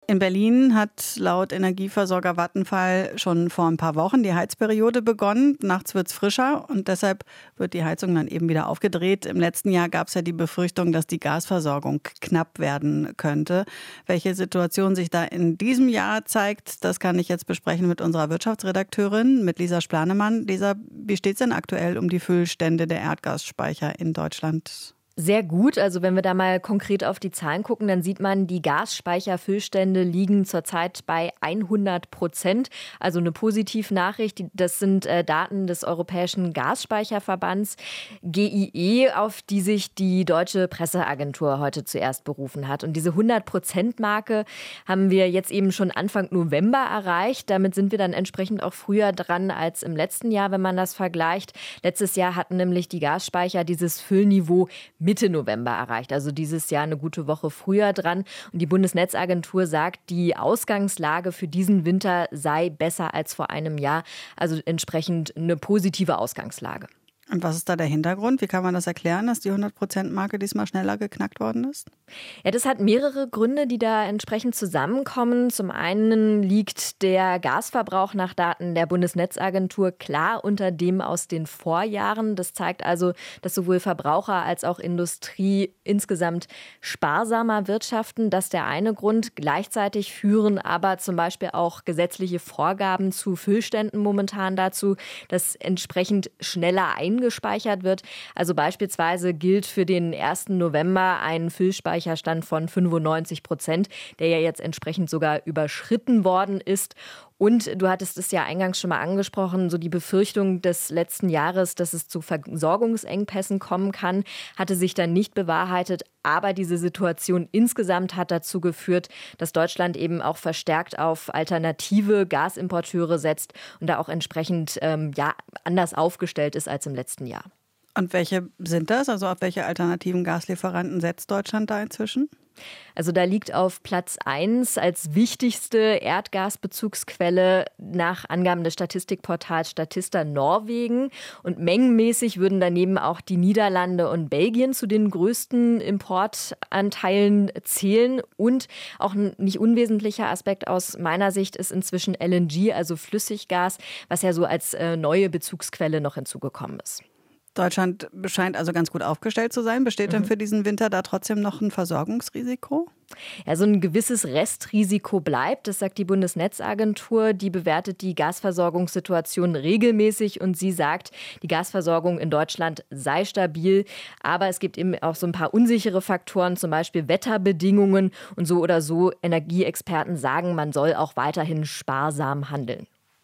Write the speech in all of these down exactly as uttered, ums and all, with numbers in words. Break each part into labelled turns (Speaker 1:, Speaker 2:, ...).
Speaker 1: In Berlin hat laut Energieversorger Vattenfall schon vor ein paar Wochen die Heizperiode begonnen. Nachts wird es frischer und deshalb wird die Heizung dann eben wieder aufgedreht. Im letzten Jahr gab es ja die Befürchtung, dass die Gasversorgung knapp werden könnte. Welche Situation sich da in diesem Jahr zeigt, das kann ich jetzt besprechen mit unserer Wirtschaftsredakteurin, mit Lisa Splanemann. Lisa, wie steht es denn aktuell um die Füllstände der Erdgasspeicher in Deutschland?
Speaker 2: Sehr gut. Also wenn wir da mal konkret auf die Zahlen gucken, dann sieht man, die Gasspeicherfüllstände liegen zurzeit bei hundert Prozent. Also eine Positivnachricht. Das sind äh, Daten des Europäischen Gasspeicherverbands G I E, auf die sich die Deutsche Presseagentur heute zuerst berufen hat. Und diese hundert-Prozent-Marke haben wir jetzt eben schon Anfang November erreicht. Damit sind wir dann entsprechend auch früher dran als im letzten Jahr, wenn man das vergleicht. Letztes Jahr hatten nämlich die Gasspeicher dieses Füllniveau Mitte November erreicht, also dieses Jahr eine gute Woche früher dran. Und die Bundesnetzagentur sagt, die Ausgangslage für diesen Winter sei besser als vor einem Jahr, also entsprechend eine positive Ausgangslage.
Speaker 1: Und was ist da der Hintergrund? Wie kann man das erklären, dass die hundert-Prozent-Marke diesmal schneller geknackt worden ist?
Speaker 2: Ja, das hat mehrere Gründe, die da entsprechend zusammenkommen. Zum einen liegt der Gasverbrauch nach Daten der Bundesnetzagentur klar unter dem aus den Vorjahren. Das zeigt also, dass sowohl Verbraucher als auch Industrie insgesamt sparsamer wirtschaften. Das ist der eine Grund. Gleichzeitig führen aber zum Beispiel auch gesetzliche Vorgaben zu Füllständen momentan dazu, dass entsprechend schneller eingespeichert wird. Also beispielsweise gilt für den ersten November ein Füllspeicherstand von fünfundneunzig Prozent, der ja jetzt entsprechend sogar überschritten worden ist. Und du hattest es ja eingangs schon mal angesprochen, so die Befürchtung des letzten Jahres, dass es zu Versorgungsengpässen kommen kann, hatte sich dann nicht bewahrheitet. Aber diese Situation insgesamt hat dazu geführt, dass Deutschland eben auch verstärkt auf alternative Gasimporteure setzt und da auch entsprechend ähm, ja, anders aufgestellt ist als im letzten Jahr.
Speaker 1: Und welche sind das? Also auf welche alternativen Gaslieferanten setzt Deutschland da inzwischen?
Speaker 2: Also da liegt auf Platz eins als wichtigste Erdgasbezugsquelle nach Angaben des Statistikportals Statista Norwegen. Und mengenmäßig würden daneben auch die Niederlande und Belgien zu den größten Importanteilen zählen. Und auch ein nicht unwesentlicher Aspekt aus meiner Sicht ist inzwischen L N G, also Flüssiggas, was ja so als äh, neue Bezugsquelle noch hinzugekommen ist.
Speaker 1: Deutschland scheint also ganz gut aufgestellt zu sein. Besteht denn für diesen Winter da trotzdem noch ein Versorgungsrisiko?
Speaker 2: Ja, so ein gewisses Restrisiko bleibt, das sagt die Bundesnetzagentur. Die bewertet die Gasversorgungssituation regelmäßig und sie sagt, die Gasversorgung in Deutschland sei stabil. Aber es gibt eben auch so ein paar unsichere Faktoren, zum Beispiel Wetterbedingungen und so oder so. Energieexperten sagen, man soll auch weiterhin sparsam handeln.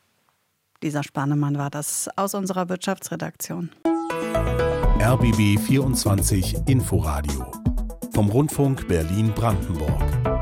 Speaker 1: Lisa Splanemann war das aus unserer Wirtschaftsredaktion.
Speaker 3: R B B vierundzwanzig Inforadio vom Rundfunk Berlin-Brandenburg.